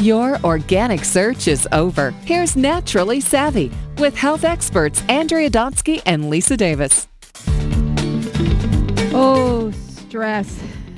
Your organic search is over. Here's Naturally Savvy with health experts Andrea Donsky and Lisa Davis. Oh, stress.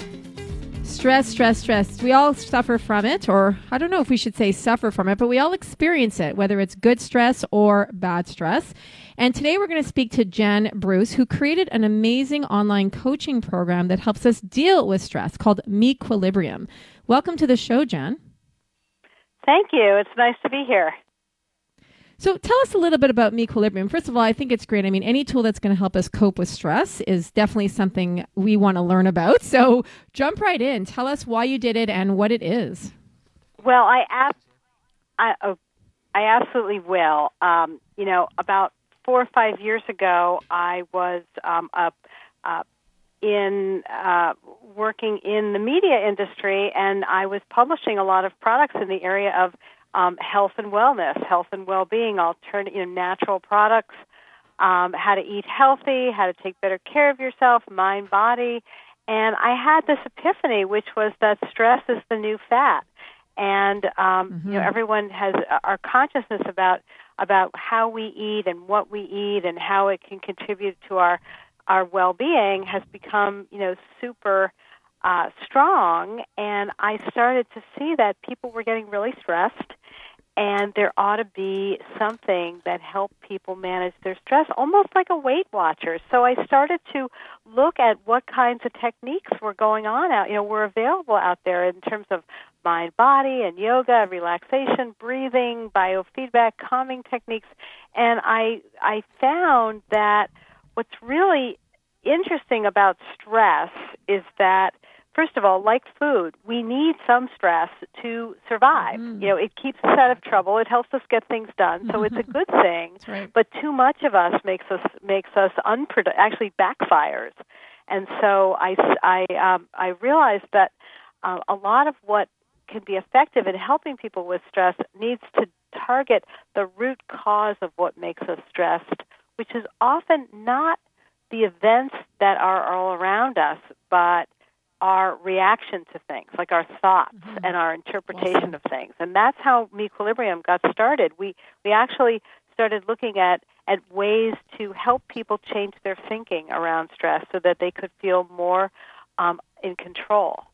Stress. We all suffer from it, or I don't know if we should say suffer from it, but we all experience it, whether it's good stress or bad stress. And today we're going to speak to Jen Bruce, who created an amazing online coaching program that helps us deal with stress called Mequilibrium. Welcome to the show, Jen. Thank you. It's nice to be here. So tell us a little bit about Mequilibrium. First of all, I think it's great. I mean, any tool that's going to help us cope with stress is definitely something we want to learn about. So jump right in. Tell us why you did it and what it is. Well, I absolutely will. About 4 or 5 years ago, I was working in the media industry, and I was publishing a lot of products in the area of health and wellness, health and well-being, alternative, natural products, how to eat healthy, how to take better care of yourself, mind, body. And I had this epiphany, which was that stress is the new fat. And, everyone has our consciousness about how we eat and what we eat and how it can contribute to our well-being has become, super strong. And I started to see that people were getting really stressed, and there ought to be something that helped people manage their stress, almost like a Weight Watcher. So I started to look at what kinds of techniques were going on were available out there in terms of mind, body, and yoga, relaxation, breathing, biofeedback, calming techniques. And I found that what's really interesting about stress is that, first of all, like food, we need some stress to survive. It keeps us out of trouble. It helps us get things done, so it's a good thing. Right. But too much of us makes us actually backfires. And so I realized that a lot of what can be effective in helping people with stress needs to target the root cause of what makes us stressed, which is often not the events that are all around us, but our reaction to things, like our thoughts and our interpretation of things. And that's how Mequilibrium got started. We actually started looking at ways to help people change their thinking around stress so that they could feel more in control.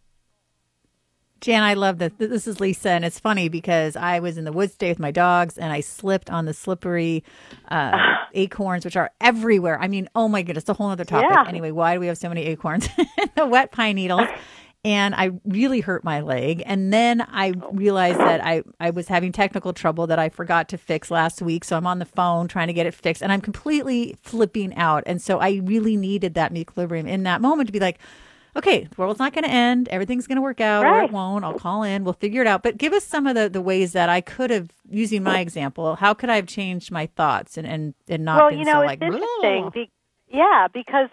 Jan, I love this. This is Lisa, and it's funny because I was in the woods today with my dogs, and I slipped on the slippery acorns, which are everywhere. I mean, oh my goodness, a whole other topic. Yeah. Anyway, why do we have so many acorns? The wet pine needles. And I really hurt my leg. And then I realized that I was having technical trouble that I forgot to fix last week. So I'm on the phone trying to get it fixed, and I'm completely flipping out. And so I really needed that Mequilibrium in that moment to be like, okay, the world's not going to end. Everything's going to work out, or it won't. I'll call in. We'll figure it out. But give us some of the ways that I could have, using my example, how could I have changed my thoughts and not been so like, it's interesting. Because,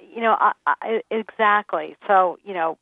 exactly. So,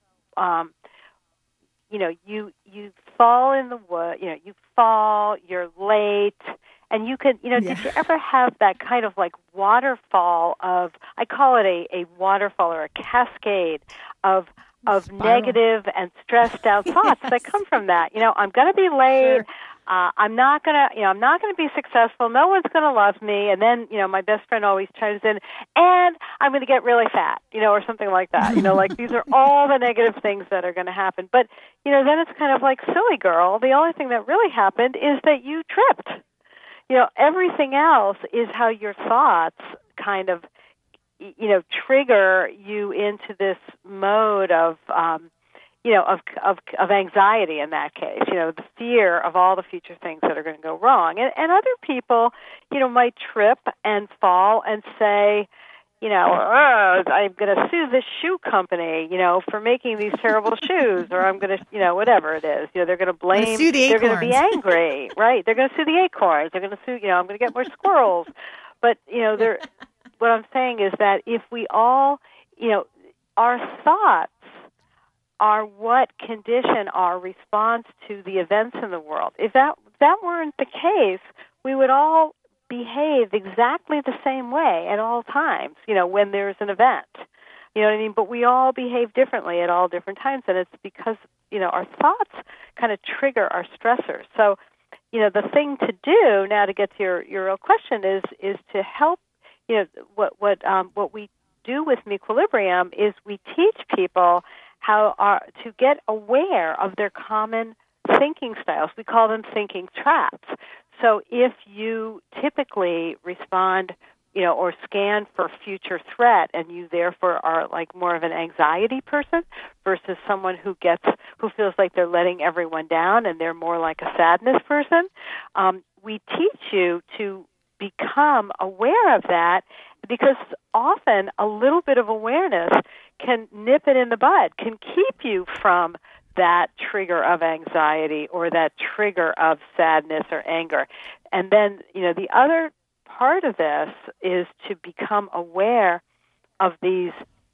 you fall in the wood, you fall, you're late. And you could, did you ever have that kind of like waterfall of, I call it a waterfall or a cascade of negative and stressed out thoughts that come from that. I'm going to be late. Sure. I'm not going to be successful. No one's going to love me. And then, my best friend always chimes in, and I'm going to get really fat, or something like that. Like these are all the negative things that are going to happen. But, then it's kind of like, silly girl. The only thing that really happened is that you tripped. Everything else is how your thoughts kind of, trigger you into this mode of anxiety in that case, the fear of all the future things that are going to go wrong. And other people, might trip and fall and say, I'm going to sue this shoe company, for making these terrible shoes, or I'm going to, whatever it is. They're going to blame, they're going to be angry, right? They're going to sue the acorns. They're going to sue, I'm going to get more squirrels. But, what I'm saying is that if we all, our thoughts are what condition our response to the events in the world. If that weren't the case, we would all behave exactly the same way at all times, when there's an event. You know what I mean? But we all behave differently at all different times, and it's because our thoughts kind of trigger our stressors. So, the thing to do now to get to your real question is to help. What we do with Mequilibrium is we teach people to get aware of their common thinking styles. We call them thinking traps. So if you typically respond, or scan for future threat, and you therefore are like more of an anxiety person versus someone who feels like they're letting everyone down and they're more like a sadness person, we teach you to become aware of that, because often a little bit of awareness can nip it in the bud, can keep you from that trigger of anxiety or that trigger of sadness or anger. And then, the other part of this is to become aware of these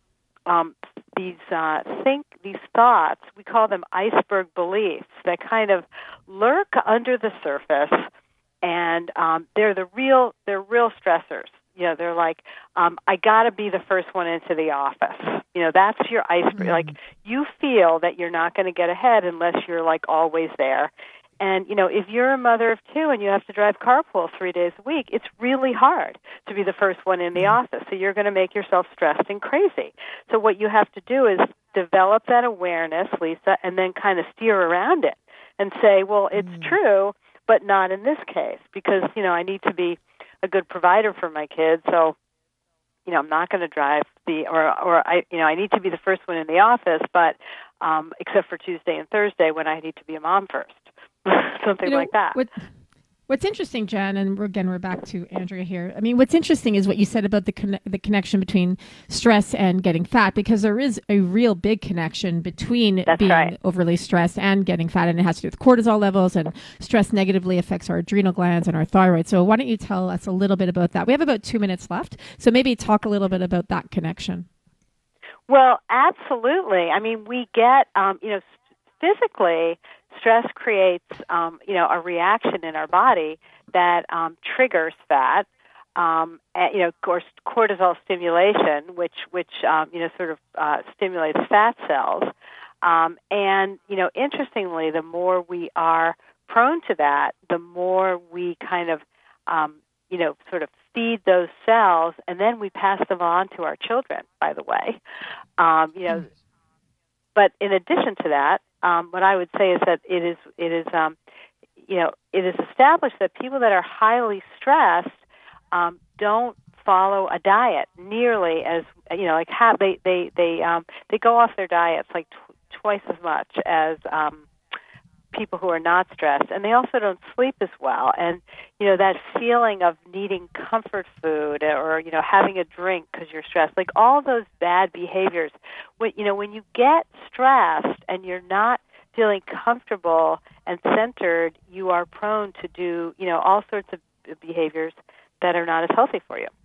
thoughts. We call them iceberg beliefs that kind of lurk under the surface, and they're real stressors. They're like, I got to be the first one into the office. That's your iceberg. Mm-hmm. Like, you feel that you're not going to get ahead unless you're like always there. And, if you're a mother of two and you have to drive carpool 3 days a week, it's really hard to be the first one in the office. So you're going to make yourself stressed and crazy. So what you have to do is develop that awareness, Lisa, and then kind of steer around it and say, well, it's true, but not in this case, because, I need to be a good provider for my kids. So, I'm not going to drive I need to be the first one in the office, but except for Tuesday and Thursday when I need to be a mom first. Something like that. What's interesting, Jen, and we're back to Andrea here. I mean, what's interesting is what you said about the connection between stress and getting fat, because there is a real big connection between being overly stressed and getting fat, and it has to do with cortisol levels, and stress negatively affects our adrenal glands and our thyroid. So why don't you tell us a little bit about that? We have about 2 minutes left, so maybe talk a little bit about that connection. Well, absolutely. I mean, we get, physically, stress creates, a reaction in our body that triggers fat. Of course, cortisol stimulation, which sort of stimulates fat cells. And interestingly, the more we are prone to that, the more we kind of, sort of feed those cells, and then we pass them on to our children. By the way, But in addition to that, what I would say is that it is established that people that are highly stressed don't follow a diet nearly as they go off their diets like twice as much as people who are not stressed, and they also don't sleep as well. And that feeling of needing comfort food or having a drink because you're stressed, like all those bad behaviors. When you get stressed and you're not feeling comfortable and centered, you are prone to do all sorts of behaviors that are not as healthy for you.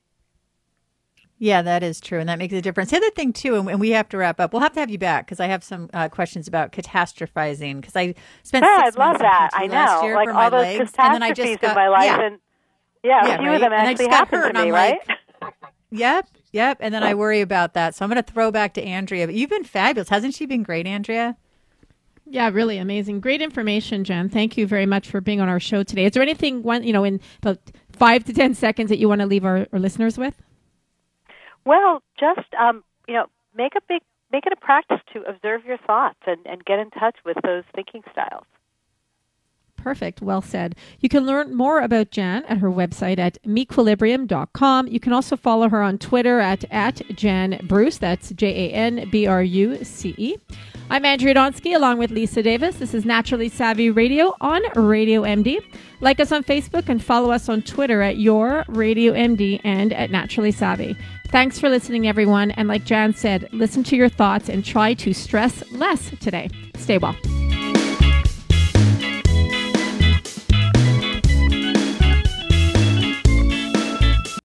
Yeah, that is true, and that makes a difference. The other thing, too, and we have to wrap up. We'll have to have you back because I have some questions about catastrophizing, because I spent 6 months in PT last year for my legs, and then I just got, in my life, and a few of them actually happened to me, right? Yep, and then I worry about that. So I'm going to throw back to Andrea. But you've been fabulous. Hasn't she been great, Andrea? Yeah, really amazing. Great information, Jen. Thank you very much for being on our show today. Is there anything, in about 5 to 10 seconds that you want to leave our listeners with? Well, just make it a practice to observe your thoughts and get in touch with those thinking styles. Perfect. Well said. You can learn more about Jan at her website at mequilibrium.com. You can also follow her on Twitter at Jan Bruce. That's JanBruce. I'm Andrea Donsky along with Lisa Davis. This is Naturally Savvy Radio on Radio MD. Like us on Facebook and follow us on Twitter at Your Radio MD and at Naturally Savvy. Thanks for listening, everyone. And like Jan said, listen to your thoughts and try to stress less today. Stay well.